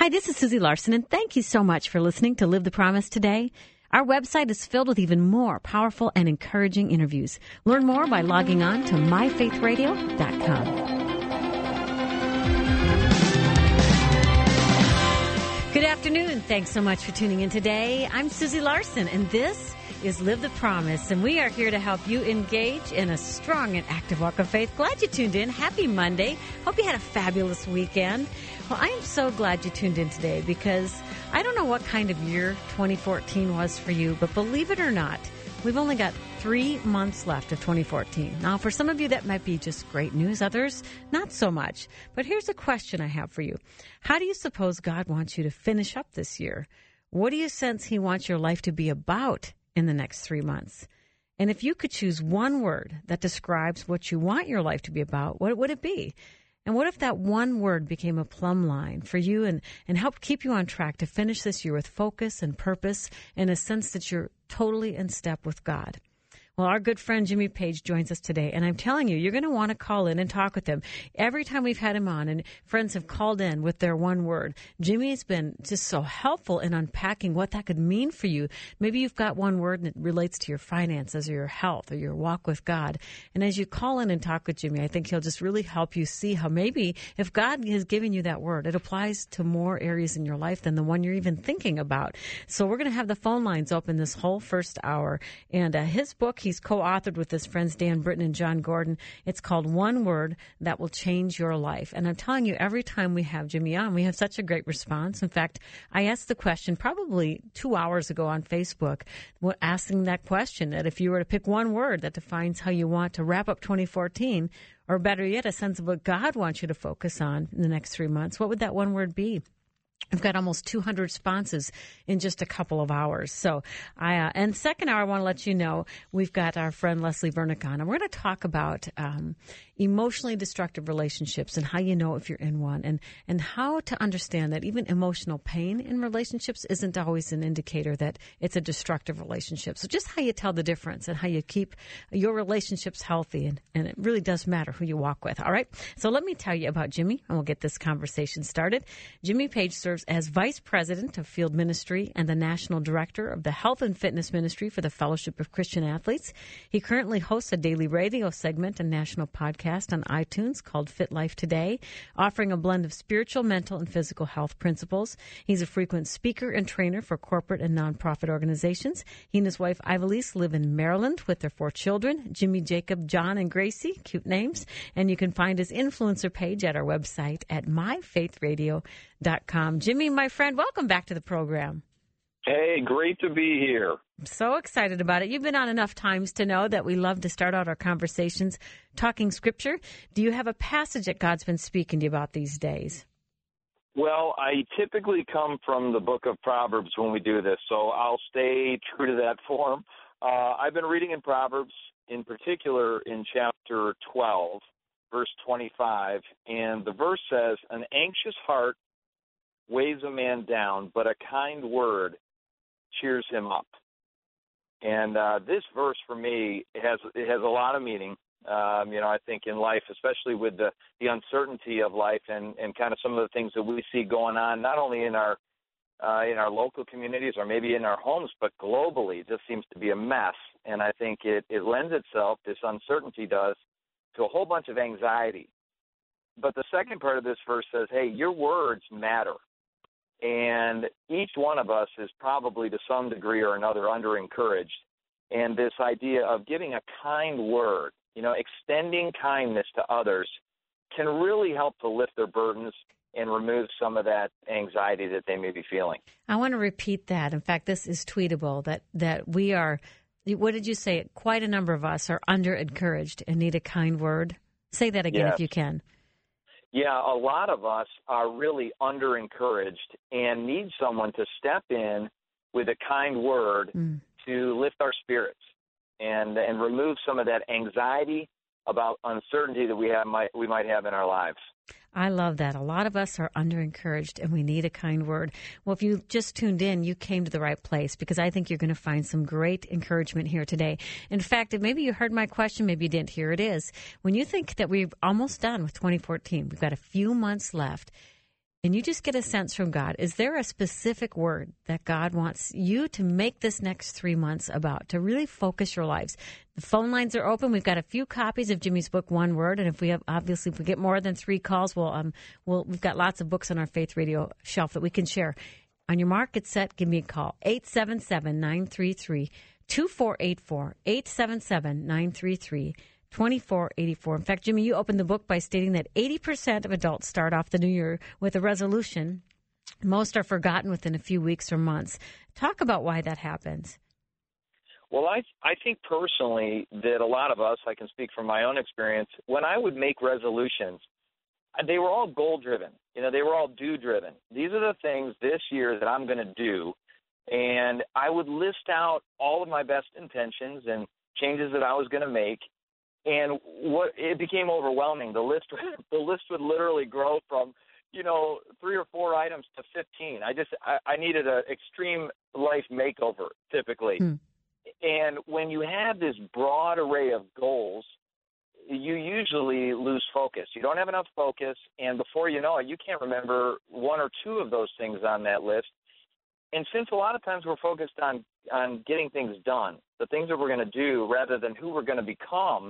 Hi, this is Susie Larson, and thank you so much for listening to Live the Promise today. Our website is filled with even more powerful and encouraging interviews. Learn more by logging on to myfaithradio.com. Good afternoon. Thanks so much for tuning in today. I'm Susie Larson, and this is Live the Promise, and we are here to help you engage in a strong and active walk of faith. Glad you tuned in. Happy Monday. Hope you had a fabulous weekend. Well, I am so glad you tuned in today because I don't know what kind of year 2014 was for you, but believe it or not, we've only got 3 months left of 2014. Now, for some of you, that might be just great news. Others, not so much. But here's a question I have for you. How do you suppose God wants you to finish up this year? What do you sense He wants your life to be about in the next 3 months? And if you could choose one word that describes what you want your life to be about, what would it be? And what if that one word became a plumb line for you and helped keep you on track to finish this year with focus and purpose and a sense that you're totally in step with God? Well, our good friend Jimmy Page joins us today, and I'm telling you, you're going to want to call in and talk with him. Every time we've had him on and friends have called in with their one word, Jimmy has been just so helpful in unpacking what that could mean for you. Maybe you've got one word that relates to your finances or your health or your walk with God. And as you call in and talk with Jimmy, I think he'll just really help you see how maybe if God has given you that word, it applies to more areas in your life than the one you're even thinking about. So we're going to have the phone lines open this whole first hour. And his book, he's co-authored with his friends Dan Britton and John Gordon. It's called One Word That Will Change Your Life. And I'm telling you, every time we have Jimmy on, we have such a great response. In fact, I asked the question probably 2 hours ago on Facebook, asking that question, that if you were to pick one word that defines how you want to wrap up 2014, or better yet, a sense of what God wants you to focus on in the next 3 months, what would that one word be? I've got almost 200 responses in just a couple of hours. So, and second hour, I want to let you know we've got our friend Leslie Vernick on, and we're going to talk about emotionally destructive relationships and how you know if you're in one, and how to understand that even emotional pain in relationships isn't always an indicator that it's a destructive relationship. So just how you tell the difference and how you keep your relationships healthy, and it really does matter who you walk with. All right. So let me tell you about Jimmy, and we'll get this conversation started. Jimmy Page serves as Vice President of Field Ministry and the National Director of the Health and Fitness Ministry for the Fellowship of Christian Athletes. He currently hosts a daily radio segment and national podcast on iTunes called Fit Life Today, offering a blend of spiritual, mental, and physical health principles. He's a frequent speaker and trainer for corporate and nonprofit organizations. He and his wife, Ivelisse, live in Maryland with their 4 children, Jimmy, Jacob, John, and Gracie. Cute names. And you can find his influencer page at our website at myfaithradio.com. Jimmy, my friend, welcome back to the program. Hey, great to be here. I'm so excited about it. You've been on enough times to know that we love to start out our conversations talking Scripture. Do you have a passage that God's been speaking to you about these days? Well, I typically come from the book of Proverbs when we do this, so I'll stay true to that form. I've been reading in Proverbs, in particular in chapter 12, verse 25, and the verse says, "An anxious heart weighs a man down, but a kind word cheers him up." And this verse for me it has a lot of meaning. I think in life, especially with the uncertainty of life and kind of some of the things that we see going on, not only in our local communities or maybe in our homes, but globally, it just seems to be a mess. And I think it lends itself, this uncertainty does, to a whole bunch of anxiety. But the second part of this verse says, hey, your words matter. And each one of us is probably to some degree or another under-encouraged. And this idea of giving a kind word, extending kindness to others can really help to lift their burdens and remove some of that anxiety that they may be feeling. I want to repeat that. In fact, this is tweetable, that we are, what did you say? Quite a number of us are under-encouraged and need a kind word. Say that again if you can. Yeah, a lot of us are really under-encouraged and need someone to step in with a kind word to lift our spirits and remove some of that anxiety about uncertainty that we might have in our lives. I love that. A lot of us are under-encouraged, and we need a kind word. Well, if you just tuned in, you came to the right place, because I think you're going to find some great encouragement here today. In fact, maybe you heard my question, maybe you didn't. Here it is. When you think that we're almost done with 2014, we've got a few months left, and you just get a sense from God, is there a specific word that God wants you to make this next 3 months about, to really focus your lives? The phone lines are open. We've got a few copies of Jimmy's book, One Word, and if we get more than 3 calls, we've got lots of books on our Faith Radio shelf that we can share. On your mark, get set, give me a call, 877-933-2484, 877-933-2484. In fact, Jimmy, you opened the book by stating that 80% of adults start off the new year with a resolution. Most are forgotten within a few weeks or months. Talk about why that happens. Well, I think personally that a lot of us, I can speak from my own experience, when I would make resolutions, they were all goal-driven. They were all do-driven. These are the things this year that I'm going to do, and I would list out all of my best intentions and changes that I was going to make, and it became overwhelming. The list would literally grow from 3 or 4 items to 15. I needed an extreme life makeover typically. And when you have this broad array of goals, you usually lose focus. You don't have enough focus, and before you know it, you can't remember 1 or 2 of those things on that list. And since a lot of times we're focused on getting things done, the things that we're going to do rather than who we're going to become,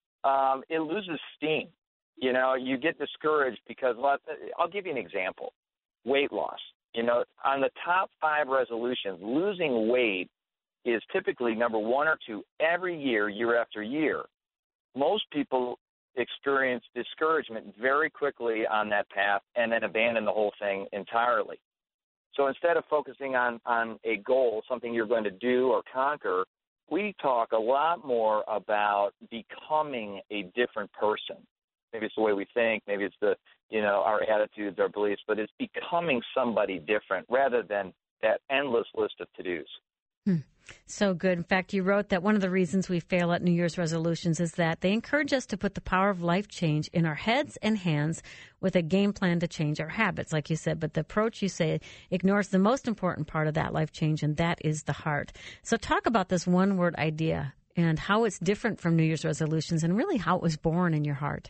it loses steam. You get discouraged because I'll give you an example. Weight loss. On the top 5 resolutions, losing weight is typically number 1 or 2 every year, year after year. Most people experience discouragement very quickly on that path and then abandon the whole thing entirely. So instead of focusing on a goal, something you're going to do or conquer, we talk a lot more about becoming a different person. Maybe it's the way we think, maybe it's our attitudes, our beliefs, but it's becoming somebody different rather than that endless list of to-dos. So good. In fact, you wrote that one of the reasons we fail at New Year's resolutions is that they encourage us to put the power of life change in our heads and hands with a game plan to change our habits, like you said. But the approach, you say, ignores the most important part of that life change, and that is the heart. So talk about this one-word idea and how it's different from New Year's resolutions and really how it was born in your heart.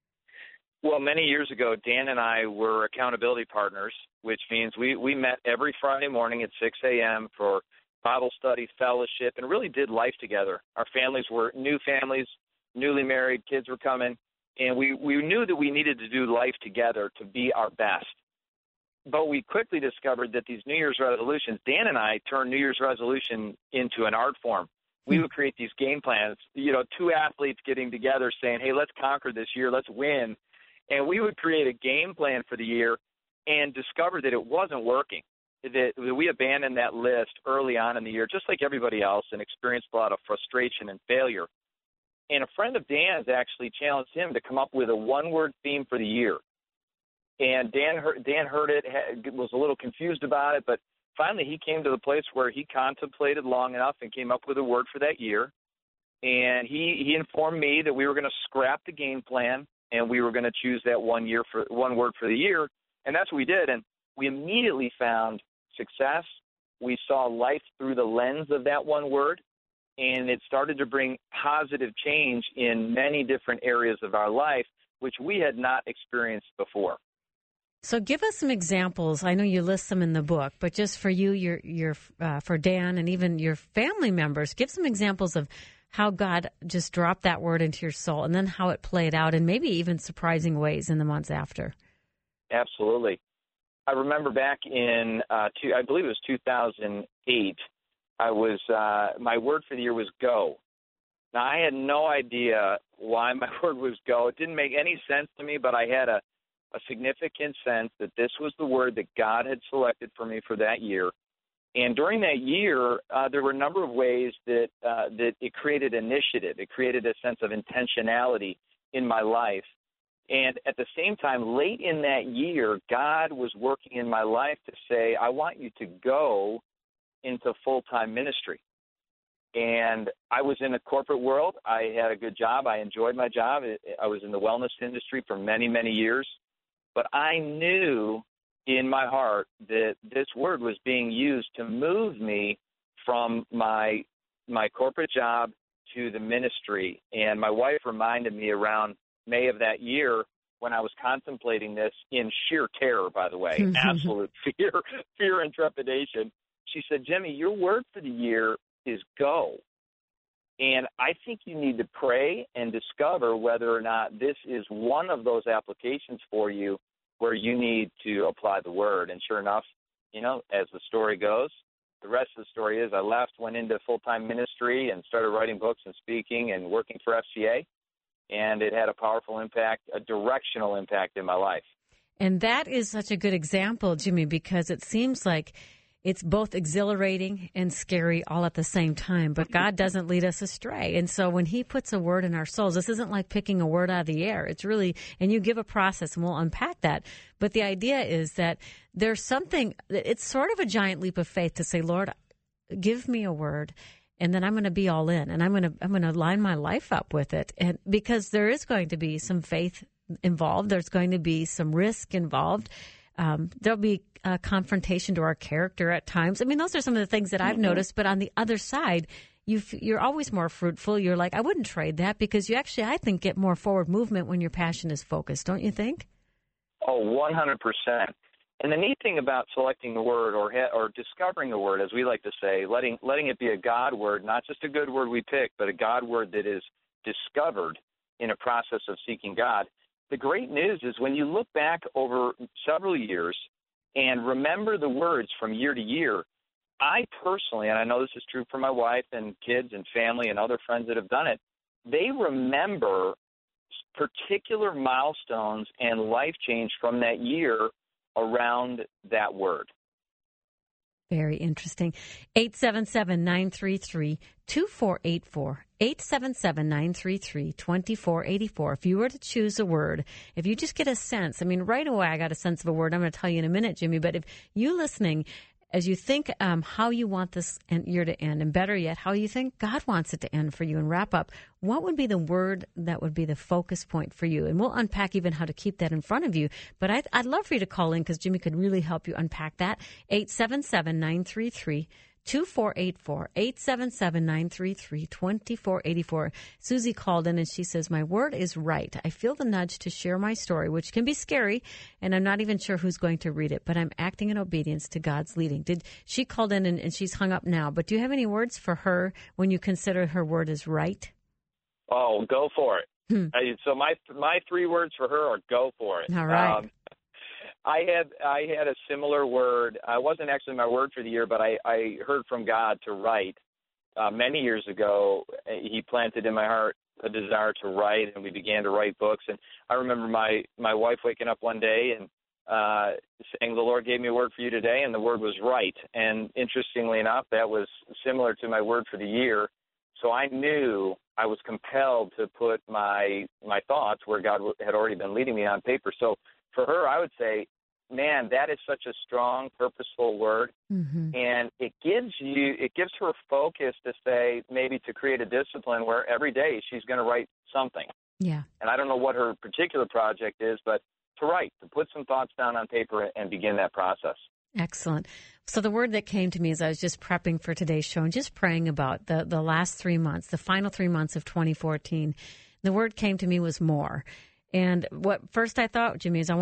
Well, many years ago, Dan and I were accountability partners, which means we met every Friday morning at 6 a.m. for Bible study, fellowship, and really did life together. Our families were new families, newly married, kids were coming, and we knew that we needed to do life together to be our best. But we quickly discovered that these New Year's resolutions, Dan and I turned New Year's resolution into an art form. We would create these game plans, 2 athletes getting together saying, hey, let's conquer this year, let's win. And we would create a game plan for the year and discover that it wasn't working. That we abandoned that list early on in the year, just like everybody else, and experienced a lot of frustration and failure. And a friend of Dan's actually challenged him to come up with a one-word theme for the year. And Dan heard it, was a little confused about it, but finally he came to the place where he contemplated long enough and came up with a word for that year. And he informed me that we were going to scrap the game plan and we were going to choose that one word for the year. And that's what we did. And we immediately found success. We saw life through the lens of that one word, and it started to bring positive change in many different areas of our life, which we had not experienced before. So give us some examples. I know you list them in the book, but just for you, for Dan, and even your family members, give some examples of how God just dropped that word into your soul, and then how it played out in maybe even surprising ways in the months after. Absolutely. I remember back in, I believe it was 2008, my word for the year was go. Now, I had no idea why my word was go. It didn't make any sense to me, but I had a significant sense that this was the word that God had selected for me for that year. And during that year, there were a number of ways that it created initiative. It created a sense of intentionality in my life. And at the same time, late in that year, God was working in my life to say, I want you to go into full-time ministry. And I was in the corporate world. I had a good job. I enjoyed my job. I was in the wellness industry for many, many years. But I knew in my heart that this word was being used to move me from my corporate job to the ministry. And my wife reminded me around May of that year when I was contemplating this in sheer terror, by the way, absolute fear and trepidation. She said, Jimmy, your word for the year is go. And I think you need to pray and discover whether or not this is one of those applications for you where you need to apply the word. And sure enough, as the story goes, the rest of the story is I left, went into full-time ministry, and started writing books and speaking and working for FCA. And it had a powerful impact, a directional impact in my life. And that is such a good example, Jimmy, because it seems like it's both exhilarating and scary all at the same time, but God doesn't lead us astray. And so when he puts a word in our souls, this isn't like picking a word out of the air. It's really, and you give a process, and we'll unpack that. But the idea is that there's something, it's sort of a giant leap of faith to say, Lord, give me a word, and then I'm going to be all in, and I'm going to line my life up with it. And because there is going to be some faith involved, there's going to be some risk involved. There'll be a confrontation to our character at times. I mean, those are some of the things that I've noticed. But on the other side, you're always more fruitful. You're like, I wouldn't trade that, because you actually, I think, get more forward movement when your passion is focused. Don't you think? Oh, 100%. And the neat thing about selecting the word or discovering a word, as we like to say, letting it be a God word, not just a good word we pick, but a God word that is discovered in a process of seeking God. The great news is when you look back over several years and remember the words from year to year, I personally, and I know this is true for my wife and kids and family and other friends that have done it, they remember particular milestones and life change from that year around that word. Very interesting. 877-933-2484. 877-933-2484. If you were to choose a word, if you just get a sense, I mean, right away I got a sense of a word. I'm going to tell you in a minute, Jimmy, but if you listening, as you think how you want this year to end, and better yet, how you think God wants it to end for you and wrap up, what would be the word that would be the focus point for you? And we'll unpack even how to keep that in front of you. But I'd love for you to call in, because Jimmy could really help you unpack that. 877-933-2484. 877-933-2484. Susie called in and she says, my word is right. I feel the nudge to share my story, which can be scary, and I'm not even sure who's going to read it, but I'm acting in obedience to God's leading. She called in and she's hung up now, but do you have any words for her when you consider her word is right? Oh, go for it. So my three words for her are go for it. All right. I had a similar word. It wasn't actually my word for the year, but I heard from God to write. Many years ago, he planted in my heart a desire to write, and we began to write books. And I remember my wife waking up one day and saying, the Lord gave me a word for you today, and the word was right. And interestingly enough, that was similar to my word for the year. So I knew I was compelled to put my thoughts where God had already been leading me on paper. So for her, I would say, man, that is such a strong, purposeful word. Mm-hmm. And it gives her focus to say, maybe to create a discipline where every day she's going to write something. Yeah. And I don't know what her particular project is, but to write, to put some thoughts down on paper and begin that process. Excellent. So the word that came to me as I was just prepping for today's show and just praying about the last 3 months, the final 3 months of 2014, the word came to me was more. And what first I thought, Jimmy, is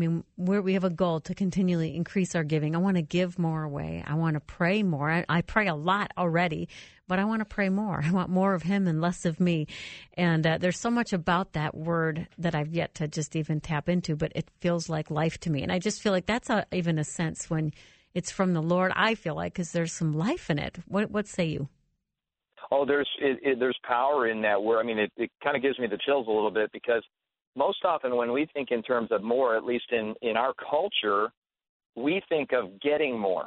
we have a goal to continually increase our giving. I want to give more away. I want to pray more. I pray a lot already, but I want to pray more. I want more of him and less of me. And there's so much about that word that I've yet to just even tap into, but it feels like life to me. And I just feel like that's even a sense when it's from the Lord, I feel like, because there's some life in it. What say you? Oh, there's power in that word. I mean, it kind of gives me the chills a little bit, because most often when we think in terms of more, at least in our culture, we think of getting more.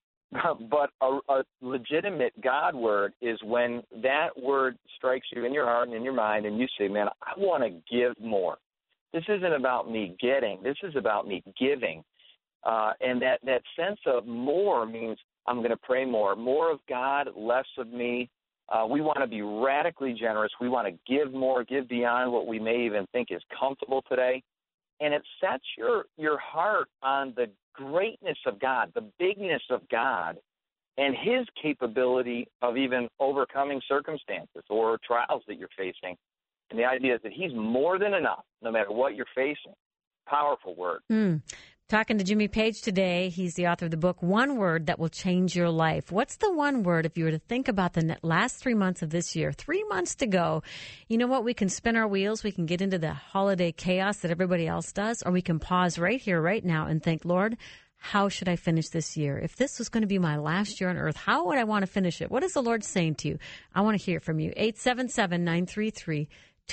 But a legitimate God word is when that word strikes you in your heart and in your mind, and you say, man, I want to give more. This isn't about me getting. This is about me giving. And that sense of more means I'm going to pray more of God, less of me. We want to be radically generous. We want to give more, give beyond what we may even think is comfortable today. And it sets your heart on the greatness of God, the bigness of God, and his capability of even overcoming circumstances or trials that you're facing. And the idea is that he's more than enough, no matter what you're facing. Powerful word. Talking to Jimmy Page today. He's the author of the book, One Word That Will Change Your Life. What's the one word, if you were to think about the last 3 months of this year, 3 months to go? You know what? We can spin our wheels. We can get into the holiday chaos that everybody else does, or we can pause right here, right now, and think, Lord, how should I finish this year? If this was going to be my last year on earth, how would I want to finish it? What is the Lord saying to you? I want to hear from you. 877-933-2484,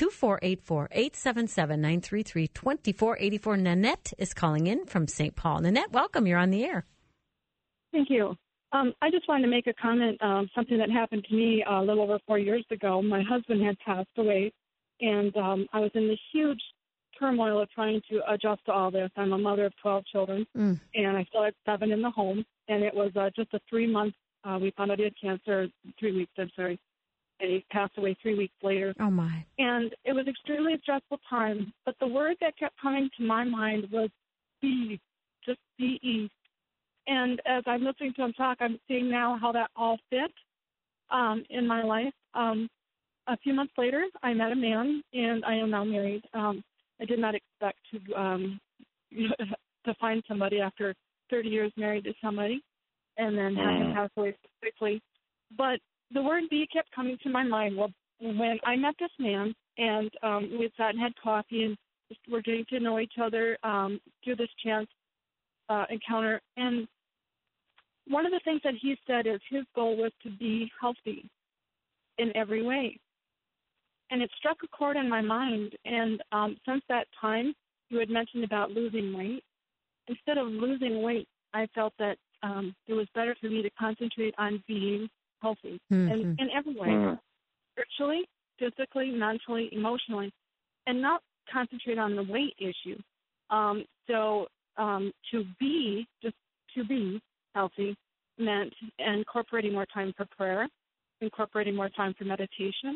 877-933-2484. Nanette is calling in from St. Paul. Nanette, welcome. You're on the air. Thank you. I just wanted to make a comment, something that happened to me a little over 4 years ago. My husband had passed away, and I was in this huge turmoil of trying to adjust to all this. I'm a mother of 12 children, and I still had 7 in the home, and it was just a 3-month, we found out he had cancer, 3 weeks, I'm sorry, and he passed away 3 weeks later. Oh, my. And it was extremely stressful time, but the word that kept coming to my mind was be, just be. And as I'm listening to him talk, I'm seeing now how that all fit in my life. A few months later, I met a man, and I am now married. I did not expect to find somebody after 30 years married to somebody, and then have him pass away quickly. But the word "be" kept coming to my mind. Well, when I met this man, and we had sat and had coffee, and we're getting to know each other through this chance encounter, and one of the things that he said is his goal was to be healthy in every way. And it struck a chord in my mind. And since that time, you had mentioned about losing weight. Instead of losing weight, I felt that it was better for me to concentrate on being healthy in every way, spiritually, physically, mentally, emotionally, and not concentrate on the weight issue. So to be healthy meant incorporating more time for prayer, incorporating more time for meditation,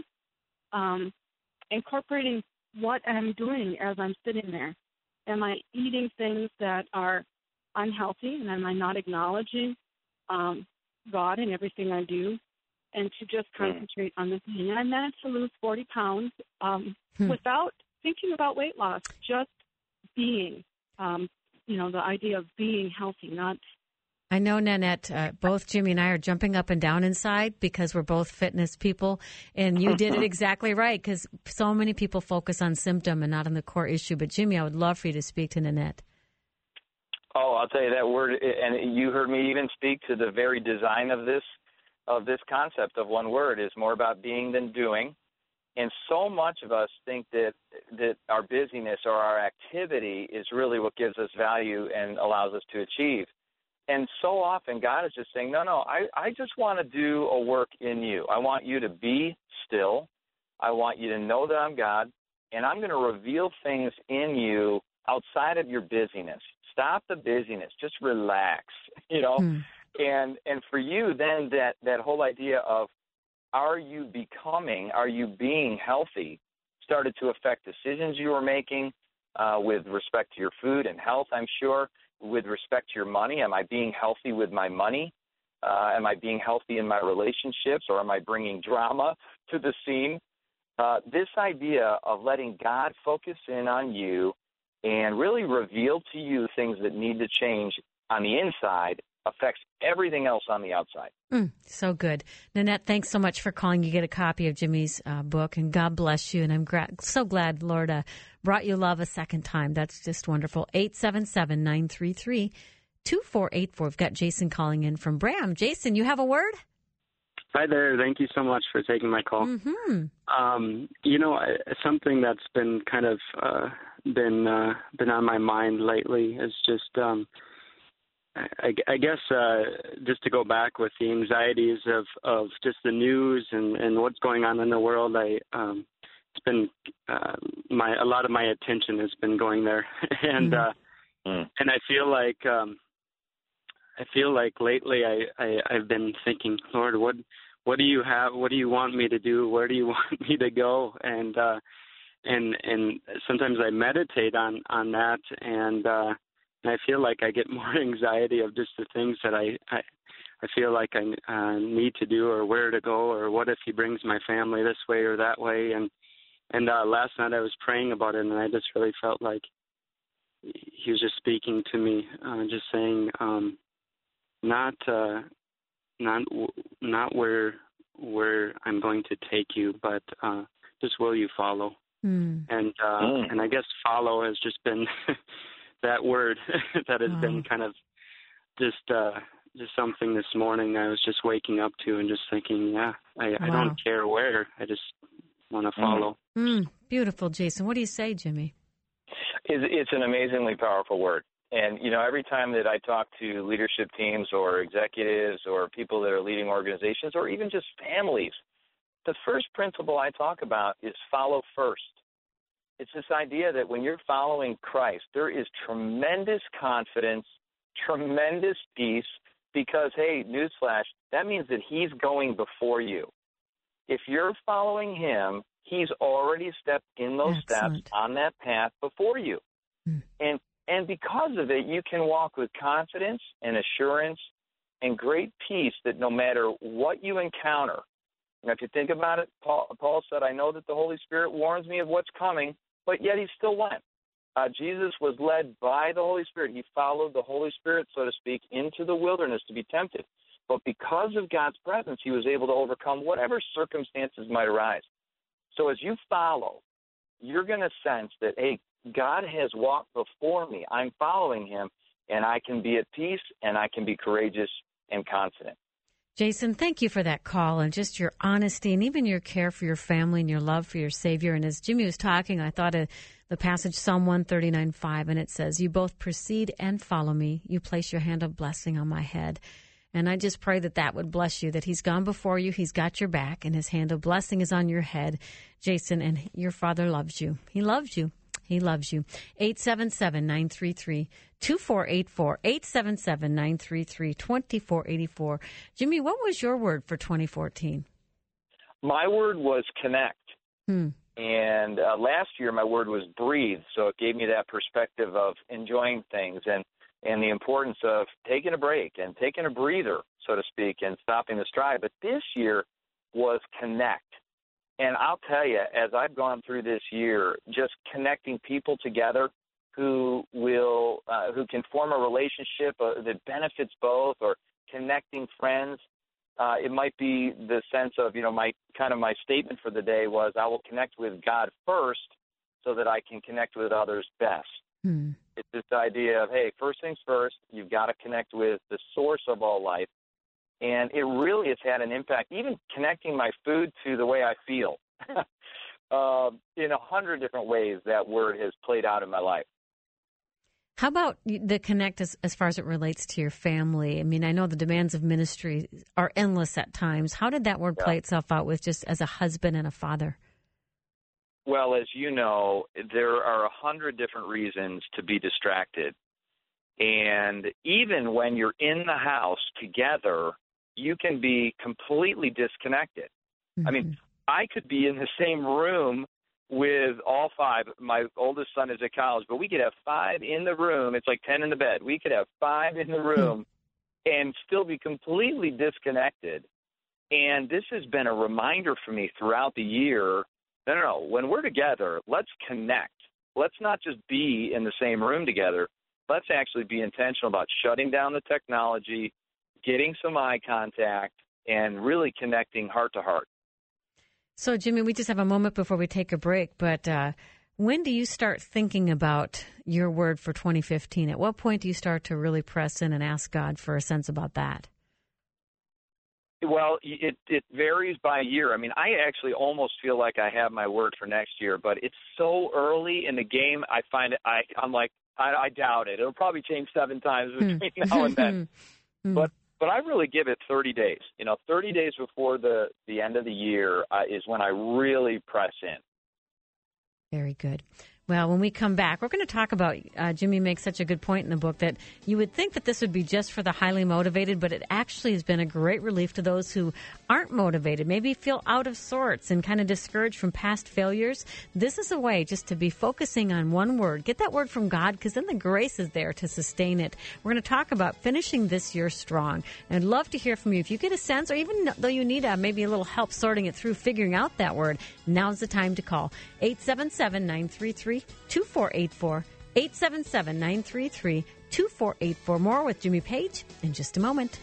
incorporating what I'm doing as I'm sitting there. Am I eating things that are unhealthy, and am I not acknowledging God in everything I do? And to just concentrate on this thing. And I managed to lose 40 pounds without thinking about weight loss, just being, the idea of being healthy, not... I know, Nanette, both Jimmy and I are jumping up and down inside because we're both fitness people, and you did it exactly right, because so many people focus on symptom and not on the core issue. But, Jimmy, I would love for you to speak to Nanette. Oh, I'll tell you that word, and you heard me even speak to the very design of this concept of one word is more about being than doing. And so much of us think that our busyness or our activity is really what gives us value and allows us to achieve. And so often God is just saying, no, I just want to do a work in you. I want you to be still. I want you to know that I'm God, and I'm going to reveal things in you outside of your busyness. Stop the busyness. Just relax, And for you, then that whole idea of are you being healthy started to affect decisions you were making with respect to your food and health, I'm sure. With respect to your money, am I being healthy with my money? Am I being healthy in my relationships, or am I bringing drama to the scene? This idea of letting God focus in on you and really reveal to you things that need to change on the inside affects everything else on the outside. So good. Nanette, thanks so much for calling. You get a copy of Jimmy's book, and God bless you. And I'm so glad Lord brought you love a second time. That's just wonderful. 877-933-2484. We've got Jason calling in from Bram. Jason, you have a word? Hi there. Thank you so much for taking my call. Something that's been kind of been on my mind lately is just I guess just to go back with the anxieties of just the news and what's going on in the world. It's been a lot of my attention has been going there, and I feel like lately I've been thinking, Lord, what do you have? What do you want me to do? Where do you want me to go? And sometimes I meditate on that, and I feel like I get more anxiety of just the things that I feel like I need to do, or where to go, or what if he brings my family this way or that way. And last night I was praying about it, and I just really felt like he was just speaking to me, just saying, not where I'm going to take you, but just will you follow? And I guess follow has just been that word that has been kind of just something this morning I was just waking up to and just thinking, I don't care where, I just want to follow. Beautiful, Jason. What do you say, Jimmy? It's an amazingly powerful word. And, every time that I talk to leadership teams or executives or people that are leading organizations or even just families, the first principle I talk about is follow first. It's this idea that when you're following Christ, there is tremendous confidence, tremendous peace, because, hey, newsflash, that means that he's going before you. If you're following him, he's already stepped in those steps on that path before you. And because of it, you can walk with confidence and assurance and great peace that no matter what you encounter, if you think about it, Paul said, I know that the Holy Spirit warns me of what's coming, but yet he still went. Jesus was led by the Holy Spirit. He followed the Holy Spirit, so to speak, into the wilderness to be tempted. But because of God's presence, he was able to overcome whatever circumstances might arise. So as you follow, you're going to sense that, hey, God has walked before me. I'm following him, and I can be at peace, and I can be courageous and confident. Jason, thank you for that call and just your honesty and even your care for your family and your love for your Savior. And as Jimmy was talking, I thought of the passage Psalm 139:5, and it says, you both precede and follow me. You place your hand of blessing on my head. And I just pray that that would bless you, that he's gone before you, he's got your back, and his hand of blessing is on your head, Jason, and your Father loves you. He loves you. He loves you. 877-933-2484, 877-933-2484. Jimmy, what was your word for 2014? My word was connect. And last year my word was breathe, so it gave me that perspective of enjoying things and the importance of taking a break and taking a breather, so to speak, and stopping the stride. But this year was connect. And I'll tell you, as I've gone through this year, just connecting people together who can form a relationship that benefits both, or connecting friends. It might be the sense of, my statement for the day was, I will connect with God first so that I can connect with others best. It's this idea of, hey, first things first, you've got to connect with the source of all life. And it really has had an impact, even connecting my food to the way I feel. In 100 different ways, that word has played out in my life. How about the connect as far as it relates to your family? I mean, I know the demands of ministry are endless at times. How did that word play itself out with just as a husband and a father? Well, as you know, there are 100 different reasons to be distracted. And even when you're in the house together, you can be completely disconnected. I mean, I could be in the same room with all five. My oldest son is at college, but we could have 5 in the room. It's like 10 in the bed. We could have 5 in the room and still be completely disconnected. And this has been a reminder for me throughout the year. No. When we're together, let's connect. Let's not just be in the same room together. Let's actually be intentional about shutting down the technology, getting some eye contact, and really connecting heart to heart. So, Jimmy, we just have a moment before we take a break, but when do you start thinking about your word for 2015? At what point do you start to really press in and ask God for a sense about that? Well, it varies by year. I mean, I actually almost feel like I have my word for next year, but it's so early in the game, I find it, I'm like, I doubt it. It'll probably change 7 times between now and then. But I really give it 30 days. 30 days before the end of the year is when I really press in. Very good. Well, when we come back, we're going to talk about, Jimmy makes such a good point in the book that you would think that this would be just for the highly motivated, but it actually has been a great relief to those who aren't motivated, maybe feel out of sorts and kind of discouraged from past failures. This is a way just to be focusing on one word. Get that word from God, because then the grace is there to sustain it. We're going to talk about finishing this year strong. And I'd love to hear from you. If you get a sense, or even though you need maybe a little help sorting it through, figuring out that word, now's the time to call. 877-933-2484, 877-933-2484. More with Jimmy Page in just a moment.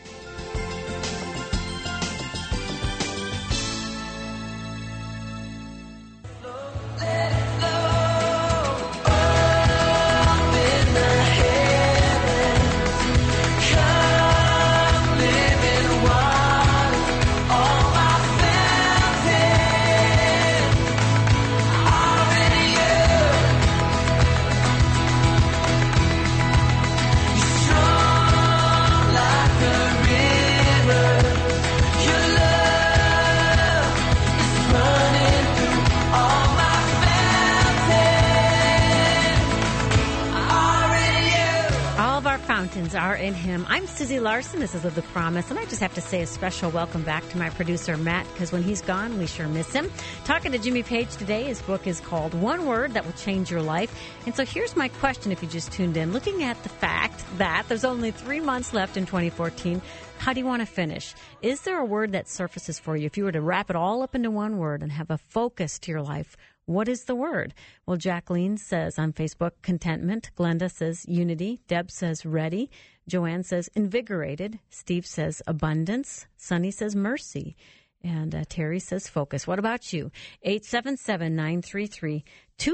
Are in him. I'm Susie Larson. This is Live the Promise, and I just have to say a special welcome back to my producer, Matt, because when he's gone, we sure miss him. Talking to Jimmy Page today. His book is called One Word That Will Change Your Life. And so here's my question if you just tuned in. Looking at the fact that there's only 3 months left in 2014, how do you want to finish? Is there a word that surfaces for you? If you were to wrap it all up into one word and have a focus to your life, what is the word? Well, Jacqueline says on Facebook, contentment. Glenda says unity. Deb says ready. Joanne says invigorated. Steve says abundance. Sunny says mercy. And Terry says focus. What about you? 877-933-2484.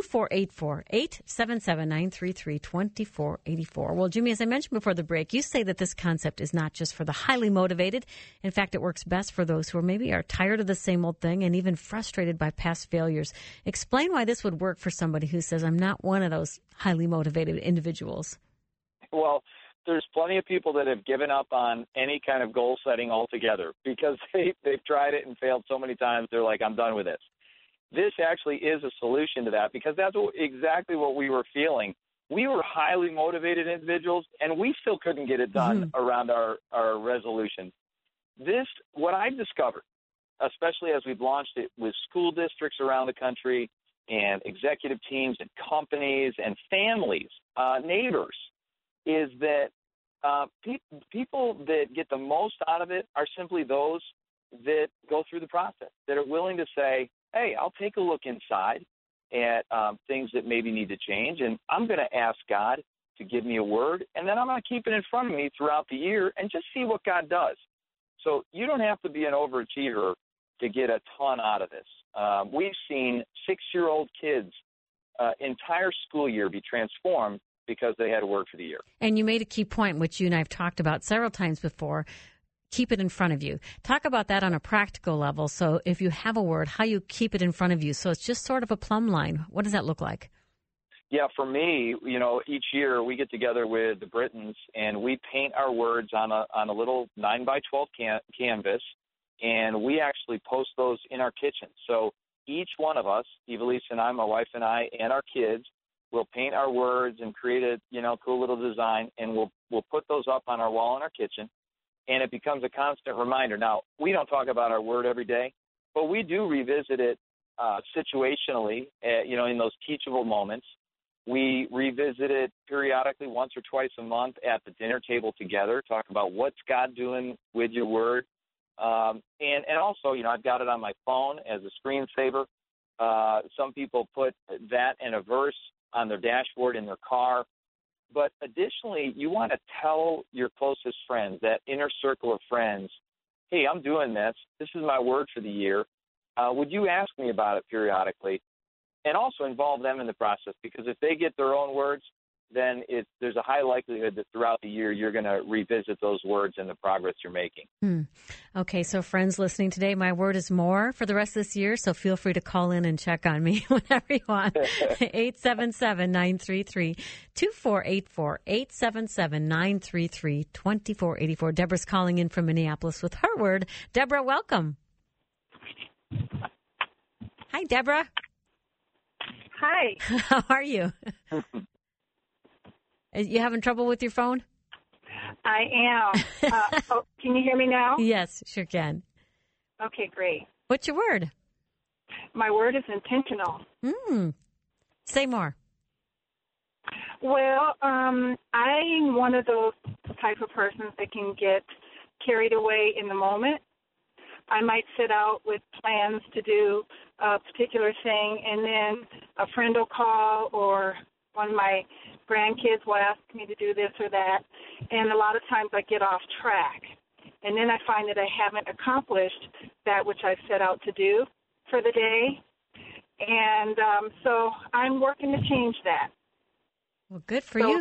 877-933-2484. Well, Jimmy, as I mentioned before the break, you say that this concept is not just for the highly motivated. In fact, it works best for those who are tired of the same old thing and even frustrated by past failures. Explain why this would work for somebody who says, I'm not one of those highly motivated individuals. Well, there's plenty of people that have given up on any kind of goal setting altogether because they've tried it and failed so many times. They're like, I'm done with this. This actually is a solution to that because that's exactly what we were feeling. We were highly motivated individuals, and we still couldn't get it done around our resolutions. What I've discovered, especially as we've launched it with school districts around the country and executive teams and companies and families, neighbors, is that people that get the most out of it are simply those that go through the process, that are willing to say, hey, I'll take a look inside at things that maybe need to change, and I'm going to ask God to give me a word, and then I'm going to keep it in front of me throughout the year and just see what God does. So you don't have to be an overachiever to get a ton out of this. We've seen 6-year-old kids' entire school year be transformed because they had a word for the year. And you made a key point, which you and I have talked about several times before. Keep it in front of you. Talk about that on a practical level. So if you have a word, how you keep it in front of you. So it's just sort of a plumb line. What does that look like? Yeah, for me, each year we get together with the Britons and we paint our words on a little 9x12 canvas, and we actually post those in our kitchen. So each one of us, Evelise and I, my wife and I, and our kids, will paint our words and create a cool little design, and we'll put those up on our wall in our kitchen, and it becomes a constant reminder. Now, we don't talk about our word every day, but we do revisit it situationally, in those teachable moments. We revisit it periodically once or twice a month at the dinner table together, talk about what's God doing with your word. And also, I've got it on my phone as a screensaver. Some people put that and a verse on their dashboard in their car. But additionally, you want to tell your closest friends, that inner circle of friends, hey, I'm doing this. This is my word for the year. Would you ask me about it periodically? And also involve them in the process, because if they get their own words, then there's a high likelihood that throughout the year you're going to revisit those words and the progress you're making. Okay, so friends listening today, my word is more for the rest of this year, so feel free to call in and check on me whenever you want. 877-933-2484, 877-933-2484. Deborah's calling in from Minneapolis with her word. Deborah, welcome. Hi, Deborah. Hi. How are you? You having trouble with your phone? I am. Can you hear me now? Yes, sure can. Okay, great. What's your word? My word is intentional. Say more. Well, I'm one of those type of persons that can get carried away in the moment. I might set out with plans to do a particular thing, and then a friend will call or one of my grandkids will ask me to do this or that, and a lot of times I get off track. And then I find that I haven't accomplished that which I've set out to do for the day. And so I'm working to change that. Well, good for you.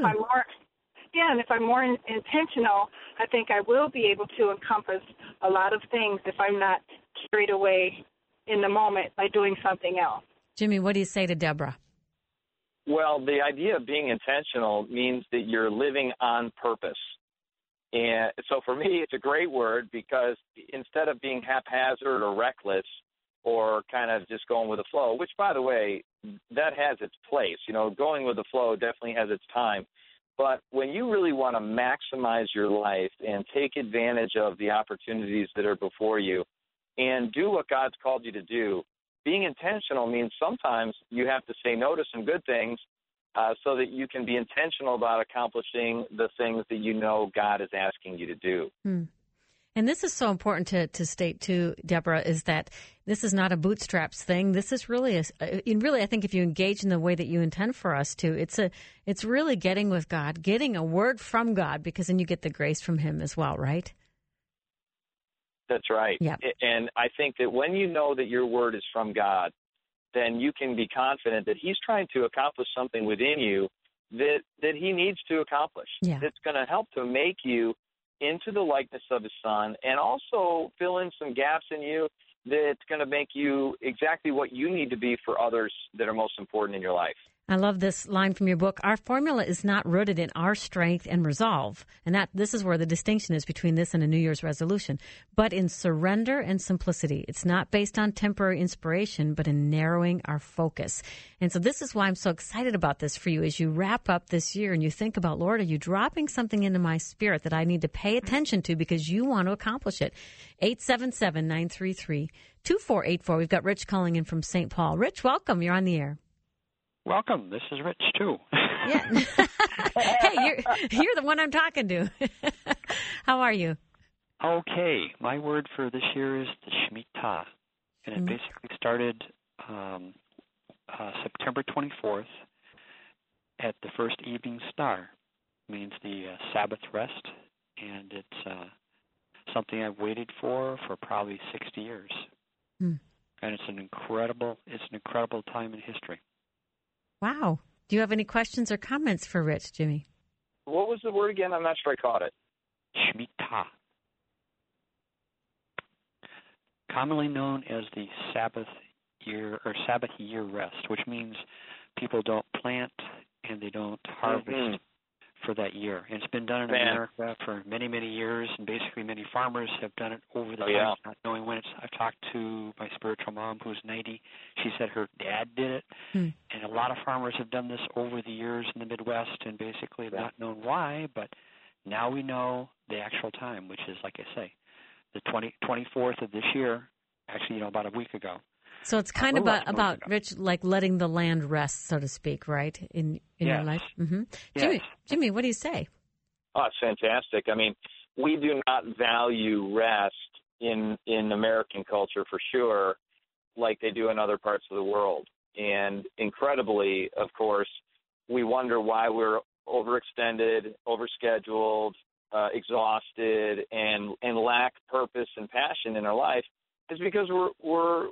If I'm more intentional, I think I will be able to encompass a lot of things if I'm not carried away in the moment by doing something else. Jimmy, what do you say to Deborah? Well, the idea of being intentional means that you're living on purpose. And so for me, it's a great word because instead of being haphazard or reckless or kind of just going with the flow, which, by the way, that has its place. You know, going with the flow definitely has its time. But when you really want to maximize your life and take advantage of the opportunities that are before you and do what God's called you to do, being intentional means sometimes you have to say no to some good things so that you can be intentional about accomplishing the things that you know God is asking you to do. And this is so important to state, too, Deborah, is that this is not a bootstraps thing. This is really, I think if you engage in the way that you intend for us to, it's really getting with God, getting a word from God, because then you get the grace from Him as well, right? That's right. Yeah. And I think that when you know that your word is from God, then you can be confident that He's trying to accomplish something within you that He needs to accomplish. Yeah. That's going to help to make you into the likeness of His Son and also fill in some gaps in you that's going to make you exactly what you need to be for others that are most important in your life. I love this line from your book. Our formula is not rooted in our strength and resolve. And this is where the distinction is between this and a New Year's resolution, but in surrender and simplicity. It's not based on temporary inspiration, but in narrowing our focus. And so this is why I'm so excited about this for you as you wrap up this year and you think about, Lord, are you dropping something into my spirit that I need to pay attention to because you want to accomplish it? 877-933-2484. We've got Rich calling in from St. Paul. Rich, welcome. You're on the air. Welcome. This is Rich, too. Yeah. Hey, you're the one I'm talking to. How are you? Okay. My word for this year is the Shemitah. And it basically started September 24th at the first evening star. It means the Sabbath rest. And it's something I've waited for probably 60 years. And it's an incredible time in history. Wow. Do you have any questions or comments for Rich, Jimmy? What was the word again? I'm not sure I caught it. Shemitah. Commonly known as the Sabbath year rest, which means people don't plant and they don't harvest for that year. And it's been done in America for many, many years, and basically many farmers have done it over the years, not knowing when it's. I've talked to my spiritual mom, who's 90. She said her dad did it, and a lot of farmers have done this over the years in the Midwest, and basically not known why, but now we know the actual time, which is, like I say, the 24th of this year, actually, about a week ago. So it's kind of about Rich, like letting the land rest, so to speak, right, in your life? Mm-hmm. Yes. Jimmy, what do you say? Oh, it's fantastic. I mean, we do not value rest in American culture for sure like they do in other parts of the world. And incredibly, of course, we wonder why we're overextended, overscheduled, exhausted, and lack purpose and passion in our life. It's because we're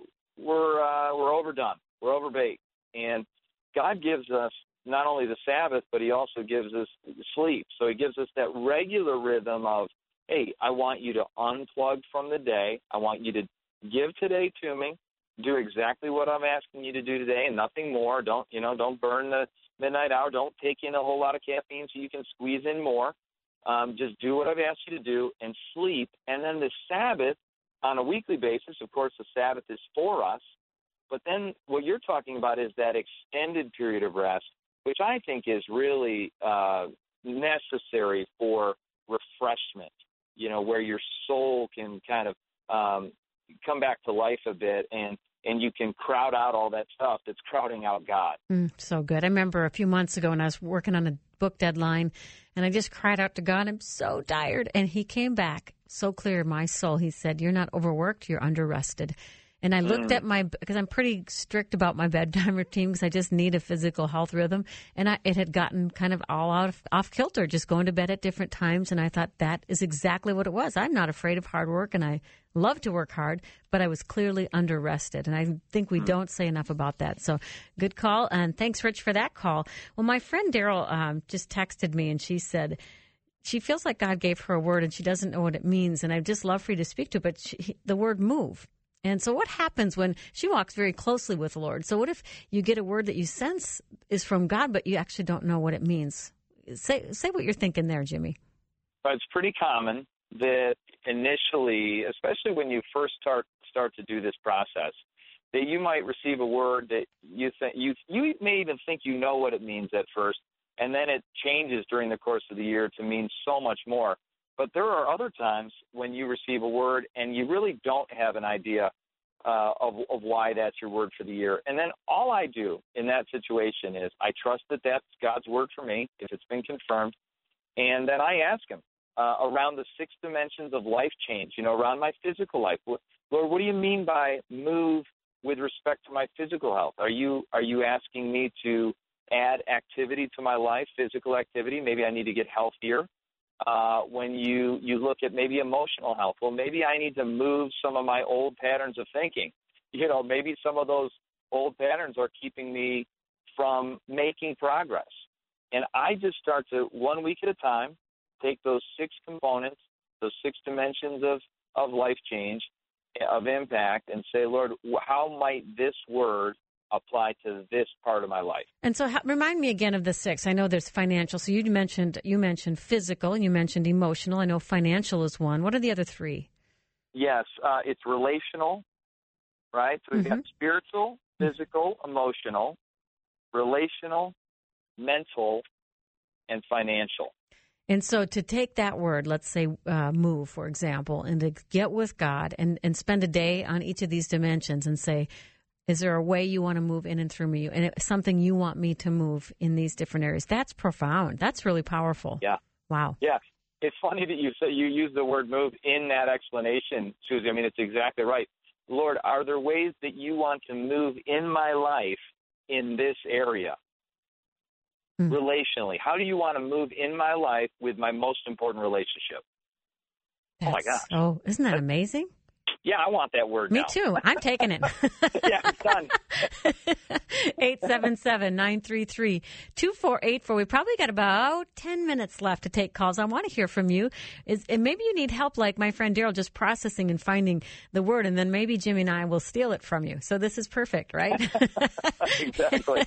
overdone. We're overbaked. And God gives us not only the Sabbath, but He also gives us sleep. So He gives us that regular rhythm of, hey, I want you to unplug from the day. I want you to give today to me. Do exactly what I'm asking you to do today and nothing more. Don't burn the midnight hour. Don't take in a whole lot of caffeine so you can squeeze in more. Just do what I've asked you to do and sleep. And then the Sabbath, on a weekly basis, of course, the Sabbath is for us. But then what you're talking about is that extended period of rest, which I think is really necessary for refreshment, where your soul can kind of come back to life a bit and you can crowd out all that stuff that's crowding out God. So good. I remember a few months ago when I was working on a book deadline, and I just cried out to God, I'm so tired. And He came back so clear in my soul. He said, you're not overworked, you're underrested. And I looked at because I'm pretty strict about my bedtime routine because I just need a physical health rhythm. And it had gotten kind of all off kilter, just going to bed at different times. And I thought that is exactly what it was. I'm not afraid of hard work, and I love to work hard, but I was clearly under-rested. And I think we don't say enough about that. So good call. And thanks, Rich, for that call. Well, my friend Daryl just texted me, and she said she feels like God gave her a word and she doesn't know what it means. And I'd just love for you to speak to it, but the word move. And so what happens when she walks very closely with the Lord? So what if you get a word that you sense is from God, but you actually don't know what it means? Say what you're thinking there, Jimmy. Well, it's pretty common that initially, especially when you first start to do this process, that you might receive a word that you think you may even think you know what it means at first, and then it changes during the course of the year to mean so much more. But there are other times when you receive a word and you really don't have an idea of why that's your word for the year. And then all I do in that situation is I trust that that's God's word for me, if it's been confirmed, and then I ask him around the 6 dimensions of life change, around my physical life. Lord, what do you mean by move with respect to my physical health? Are you asking me to add activity to my life, physical activity? Maybe I need to get healthier. When you look at maybe emotional health, well, maybe I need to move some of my old patterns of thinking. Maybe some of those old patterns are keeping me from making progress. And I just start to, 1 week at a time, take those 6 components, those 6 dimensions of life change, of impact, and say, Lord, how might this word apply to this part of my life? And so remind me again of the 6. I know there's financial. So you mentioned physical and you mentioned emotional. I know financial is one. What are the other 3? Yes, it's relational, right? So we've got spiritual, physical, emotional, relational, mental, and financial. And so to take that word, let's say move, for example, and to get with God and spend a day on each of these dimensions and say, is there a way you want to move in and through me? And it's something you want me to move in these different areas. That's profound. That's really powerful. Yeah. Wow. Yeah. It's funny that you use the word move in that explanation, Susie. I mean, it's exactly right. Lord, are there ways that you want to move in my life in this area? Relationally, how do you want to move in my life with my most important relationship? Oh, my gosh. Oh, isn't that amazing? Yeah, I want that word Me now. too. I'm taking it. Yeah, it's done. 877-933-2484. We probably got about 10 minutes left to take calls. I want to hear from you. And maybe you need help like my friend Daryl just processing and finding the word, and then maybe Jimmy and I will steal it from you. So this is perfect, right? Exactly.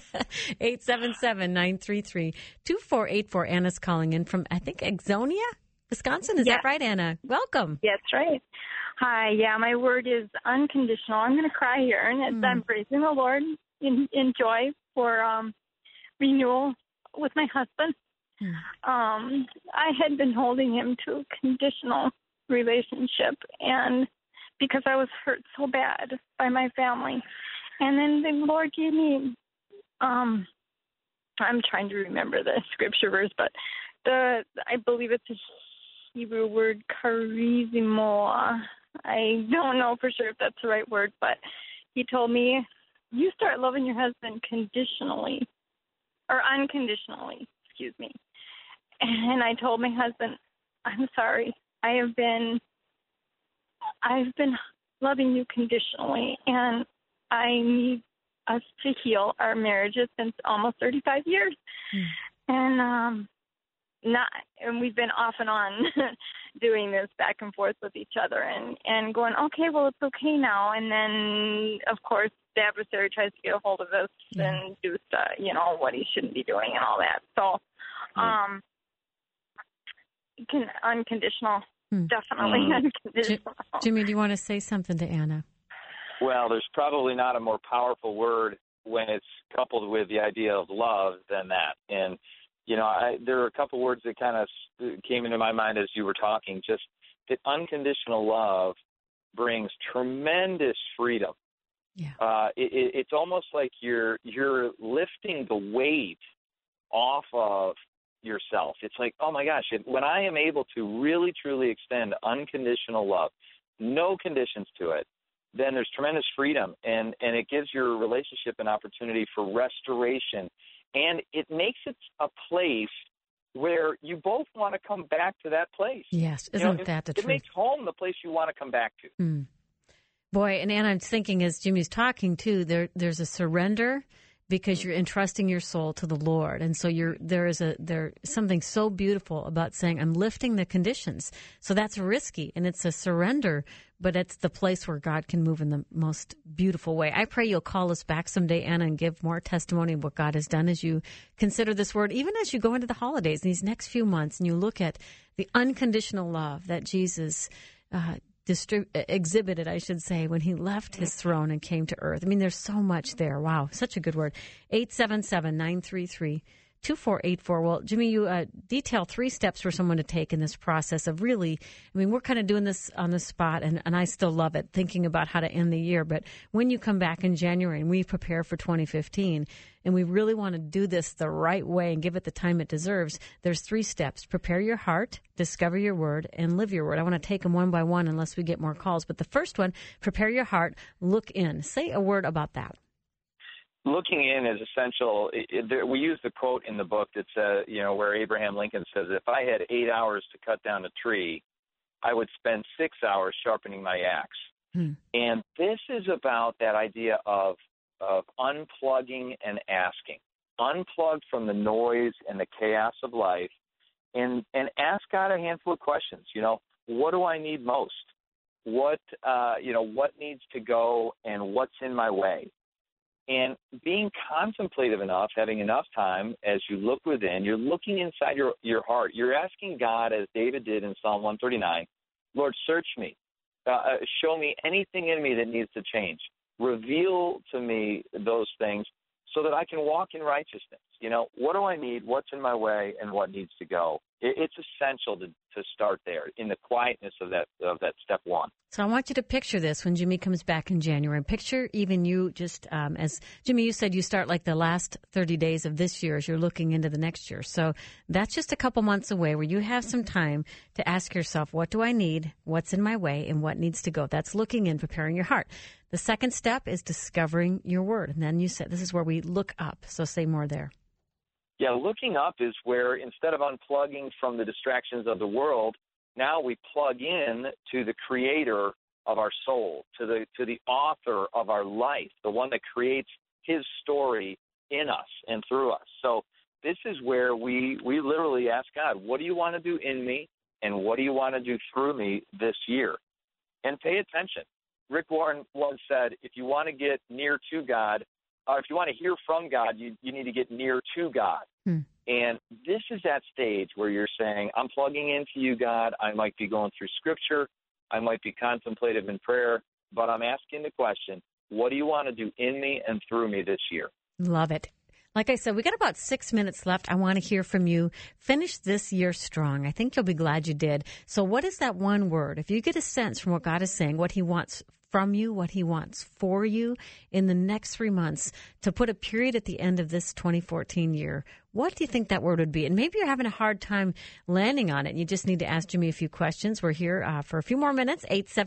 877-933-2484. Anna's calling in from, I think, Exonia, Wisconsin. Is that right, Anna? Welcome. Yes, right. Hi. Yeah, my word is unconditional. I'm going to cry here, and I'm praising the Lord in joy for renewal with my husband. I had been holding him to a conditional relationship, and because I was hurt so bad by my family, and then the Lord gave me. I'm trying to remember the scripture verse, but I believe it's a Hebrew word, charizimo. I don't know for sure if that's the right word, but he told me, you start loving your husband conditionally, or unconditionally, excuse me. And I told my husband, I'm sorry, I've been loving you conditionally, and I need us to heal our marriage. It's been almost 35 years. And we've been off and on doing this back and forth with each other and going, okay, well, it's okay now. And then, of course, the adversary tries to get a hold of us and do stuff, what he shouldn't be doing and all that. So, unconditional, definitely unconditional. Jimmy, do you want to say something to Anna? Well, there's probably not a more powerful word when it's coupled with the idea of love than that. And there are a couple words that kind of came into my mind as you were talking, just that unconditional love brings tremendous freedom. Yeah. It's almost like you're lifting the weight off of yourself. It's like, oh, my gosh, when I am able to really, truly extend unconditional love, no conditions to it, then there's tremendous freedom, and it gives your relationship an opportunity for restoration, and it makes it a place where you both want to come back to that place. Yes, isn't that the truth? It makes home the place you want to come back to. Mm. Boy, and Ann, I'm thinking as Jimmy's talking too, there's a surrender because you're entrusting your soul to the Lord, and so there's something so beautiful about saying I'm lifting the conditions. So that's risky, and it's a surrender, but it's the place where God can move in the most beautiful way. I pray you'll call us back someday, Anna, and give more testimony of what God has done as you consider this word, even as you go into the holidays in these next few months, and you look at the unconditional love that Jesus exhibited, I should say, when he left his throne and came to earth. I mean, there's so much there. Wow, such a good word. 877-933-2484. Well, Jimmy, you detail 3 steps for someone to take in this process of really, I mean, we're kind of doing this on the spot, and I still love it, thinking about how to end the year. But when you come back in January and we prepare for 2015, and we really want to do this the right way and give it the time it deserves, there's 3 steps. Prepare your heart, discover your word, and live your word. I want to take them one by one unless we get more calls. But the first one, prepare your heart, look in. Say a word about that. Looking in is essential. We use the quote in the book that says, where Abraham Lincoln says, if I had 8 hours to cut down a tree, I would spend 6 hours sharpening my axe. And this is about that idea of unplugging and asking. Unplug from the noise and the chaos of life and ask God a handful of questions. What do I need most? What needs to go and what's in my way? And being contemplative enough, having enough time as you look within, you're looking inside your heart. You're asking God, as David did in Psalm 139, Lord, search me. Show me anything in me that needs to change. Reveal to me those things so that I can walk in righteousness. What do I need, what's in my way, and what needs to go? It's essential to start there in the quietness of that step one. So I want you to picture this when Jimmy comes back in January. Picture even you just, as Jimmy, you said you start like the last 30 days of this year as you're looking into the next year. So that's just a couple months away where you have some time to ask yourself, what do I need, what's in my way, and what needs to go? That's looking in, preparing your heart. The second step is discovering your word. And then you said this is where we look up. So say more there. Yeah, looking up is where instead of unplugging from the distractions of the world, now we plug in to the creator of our soul, to the author of our life, the one that creates his story in us and through us. So this is where we literally ask God, what do you want to do in me and what do you want to do through me this year? And pay attention. Rick Warren once said, if you want to get near to God, if you want to hear from God, you need to get near to God. And this is that stage where you're saying, I'm plugging into you, God. I might be going through Scripture. I might be contemplative in prayer. But I'm asking the question, what do you want to do in me and through me this year? Love it. Like I said, we got about 6 minutes left. I want to hear from you. Finish this year strong. I think you'll be glad you did. So what is that one word? If you get a sense from what God is saying, what he wants from you, what he wants for you in the next 3 months to put a period at the end of this 2014 year, what do you think that word would be? And maybe you're having a hard time landing on it. And you just need to ask Jimmy a few questions. We're here for a few more minutes,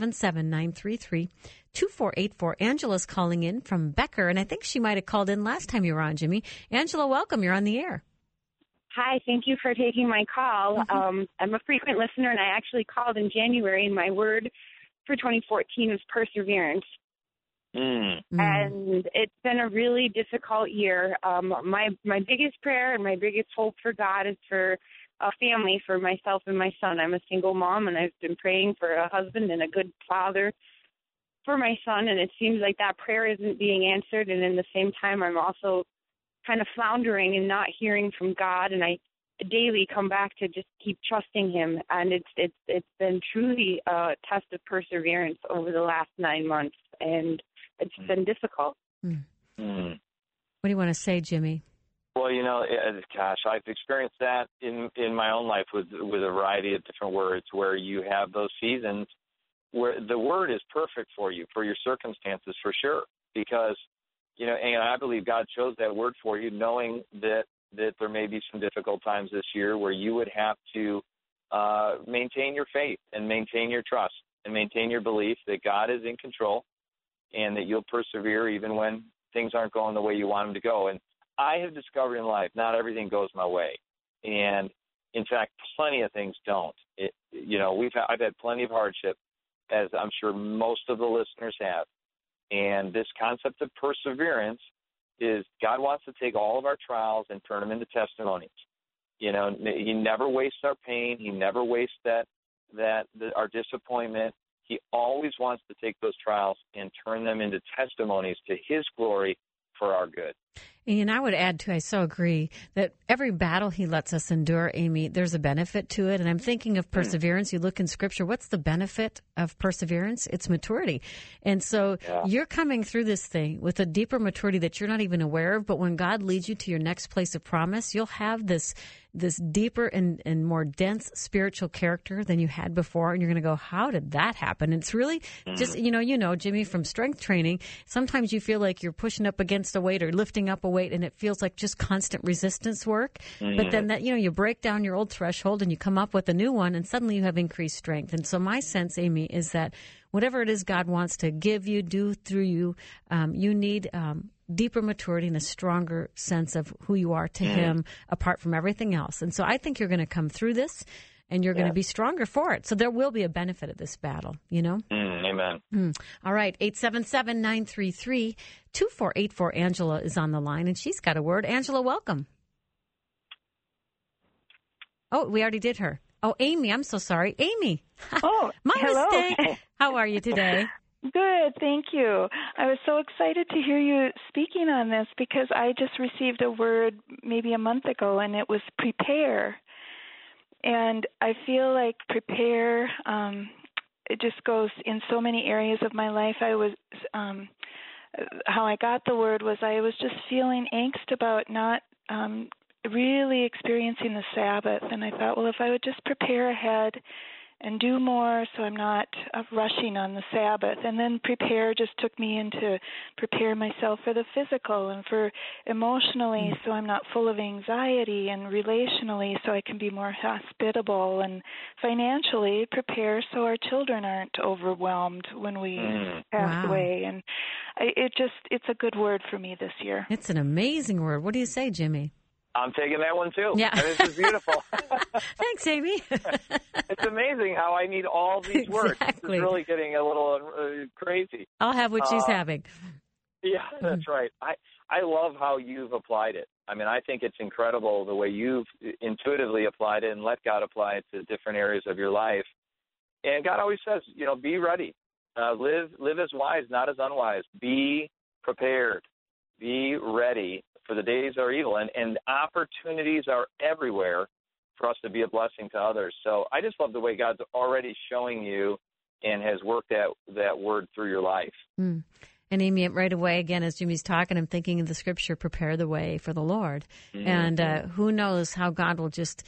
877-933-2484. Angela's calling in from Becker, and I think she might have called in last time you were on, Jimmy. Angela, welcome. You're on the air. Hi, thank you for taking my call. I'm a frequent listener, and I actually called in January, and my word for 2014 was perseverance. And it's been a really difficult year. My biggest prayer and my biggest hope for God is for a family for myself and my son. I'm a single mom, and I've been praying for a husband and a good father for my son, and it seems like that prayer isn't being answered. And in the same time, I'm also kind of floundering and not hearing from God, and I daily come back to just keep trusting him. And it's been truly a test of perseverance over the last 9 months, and it's been difficult. What do you want to say, Jimmy? Well, gosh, I've experienced that in my own life with a variety of different words, where you have those seasons where the word is perfect for you, for your circumstances, for sure, because and I believe God chose that word for you, knowing that there may be some difficult times this year where you would have to maintain your faith and maintain your trust and maintain your belief that God is in control, and that you'll persevere even when things aren't going the way you want them to go. And I have discovered in life not everything goes my way. And, in fact, plenty of things don't. I've had plenty of hardship, as I'm sure most of the listeners have. And this concept of perseverance is God wants to take all of our trials and turn them into testimonies. He never wastes our pain. He never wastes our disappointment. He always wants to take those trials and turn them into testimonies to his glory for our good. And I would add, too, I so agree that every battle he lets us endure, Amy, there's a benefit to it. And I'm thinking of perseverance. You look in Scripture, what's the benefit of perseverance? It's maturity. And so you're coming through this thing with a deeper maturity that you're not even aware of. But when God leads you to your next place of promise, you'll have this deeper and more dense spiritual character than you had before. And you're going to go, how did that happen? And it's really just, Jimmy, from strength training, sometimes you feel like you're pushing up against a weight or lifting up a weight, and it feels like just constant resistance work. But then that, you break down your old threshold and you come up with a new one, and suddenly you have increased strength. And so my sense, Amy, is that whatever it is God wants to give you, do through you, you need deeper maturity and a stronger sense of who you are to him apart from everything else. And so I think you're going to come through this and you're going to be stronger for it. So there will be a benefit of this battle, Amen. All right. 877-933-2484. Angela is on the line and she's got a word. Angela, welcome. Oh, we already did her. Oh, Amy, I'm so sorry. Amy. Oh, my hello. mistake. How are you today? Good, thank you. I was so excited to hear you speaking on this because I just received a word maybe a month ago, and it was prepare. And I feel like prepare, it just goes in so many areas of my life. How I got the word was I was just feeling angst about not really experiencing the Sabbath. And I thought, well, if I would just prepare ahead and do more so I'm not rushing on the Sabbath. And then prepare just took me into prepare myself for the physical and for emotionally so I'm not full of anxiety, and relationally so I can be more hospitable, and financially prepare so our children aren't overwhelmed when we pass away. And it's a good word for me this year. It's an amazing word. What do you say, Jimmy? I'm taking that one, too. Yeah. And this is beautiful. Thanks, Amy. It's amazing how I need all these words. Exactly. It's really getting a little crazy. I'll have what she's having. Yeah, that's right. I love how you've applied it. I mean, I think it's incredible the way you've intuitively applied it and let God apply it to different areas of your life. And God always says, be ready. Live as wise, not as unwise. Be prepared. Be ready, for the days are evil. And opportunities are everywhere for us to be a blessing to others. So I just love the way God's already showing you and has worked that word through your life. And Amy, right away, again, as Jimmy's talking, I'm thinking of the scripture, prepare the way for the Lord. And who knows how God will just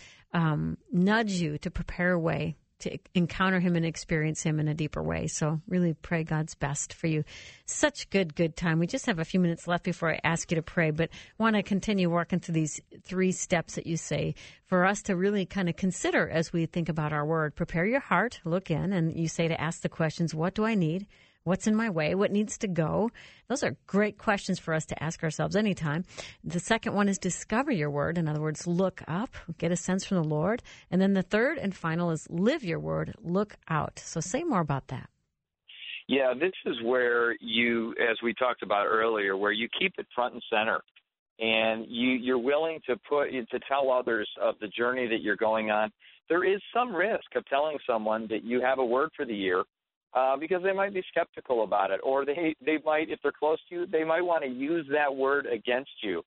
nudge you to prepare a way to encounter him and experience him in a deeper way. So really pray God's best for you. Such good time. We just have a few minutes left before I ask you to pray, but want to continue working through these 3 steps that you say for us to really kind of consider as we think about our word. Prepare your heart, look in, and you say to ask the questions, what do I need? What's in my way? What needs to go? Those are great questions for us to ask ourselves anytime. The second one is discover your word. In other words, look up, get a sense from the Lord. And then the third and final is live your word, look out. So say more about that. Yeah, this is where you, as we talked about earlier, where you keep it front and center. And you're willing to tell others of the journey that you're going on. There is some risk of telling someone that you have a word for the year, because they might be skeptical about it, or they might, if they're close to you, they might want to use that word against you.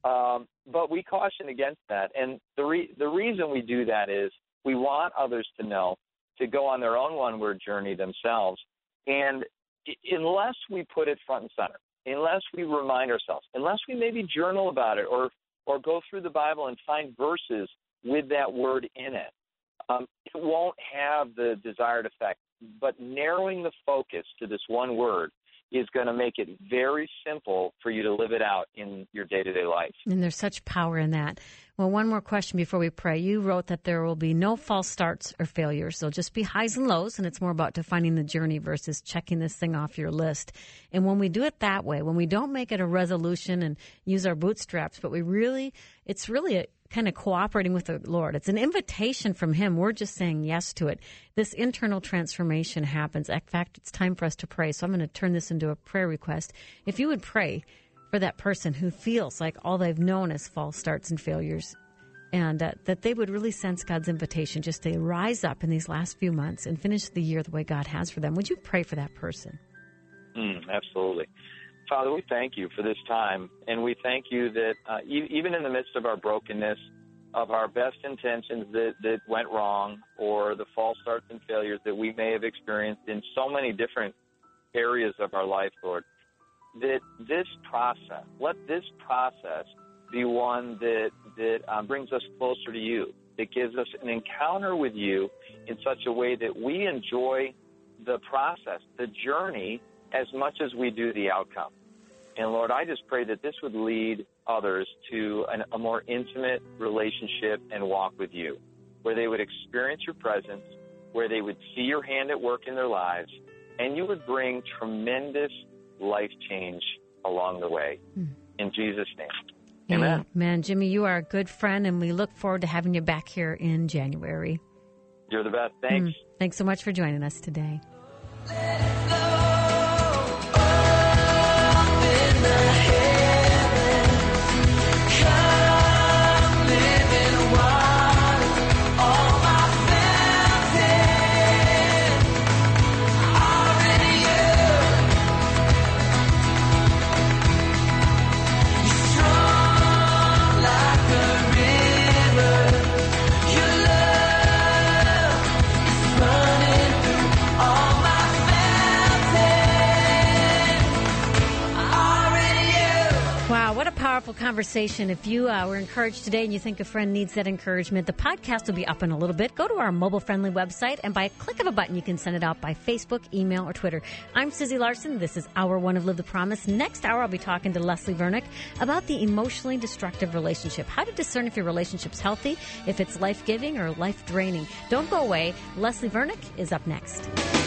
But we caution against that. And the reason we do that is we want others to know to go on their own one-word journey themselves. And unless we put it front and center, unless we remind ourselves, unless we maybe journal about it or go through the Bible and find verses with that word in it, it won't have the desired effect. But narrowing the focus to this one word is going to make it very simple for you to live it out in your day-to-day life. And there's such power in that. Well, one more question before we pray. You wrote that there will be no false starts or failures. There'll just be highs and lows, and it's more about defining the journey versus checking this thing off your list. And when we do it that way, when we don't make it a resolution and use our bootstraps, but it's really a kind of cooperating with the Lord. It's an invitation from Him. We're just saying yes to it. This internal transformation happens. In fact, it's time for us to pray. So I'm going to turn this into a prayer request. If you would pray for that person who feels like all they've known is false starts and failures, and that they would really sense God's invitation just to rise up in these last few months and finish the year the way God has for them. Would you pray for that person? Absolutely. Father, we thank you for this time, and we thank you that even in the midst of our brokenness, of our best intentions that went wrong, or the false starts and failures that we may have experienced in so many different areas of our life, Lord, that let this process be one that brings us closer to you, that gives us an encounter with you in such a way that we enjoy the process, the journey, as much as we do the outcome. And Lord, I just pray that this would lead others to a more intimate relationship and walk with you, where they would experience your presence, where they would see your hand at work in their lives, and you would bring tremendous life change along the way. In Jesus' name. Amen. Amen. Jimmy, you are a good friend, and we look forward to having you back here in January. You're the best. Thanks. Thanks so much for joining us today. Powerful conversation. If you were encouraged today and you think a friend needs that encouragement, the podcast will be up in a little bit. Go to our mobile-friendly website, and by a click of a button, you can send it out by Facebook, email, or Twitter. I'm Susie Larson. This is Hour 1 of Live the Promise. Next hour, I'll be talking to Leslie Vernick about the emotionally destructive relationship. How to discern if your relationship's healthy, if it's life-giving or life-draining. Don't go away. Leslie Vernick is up next.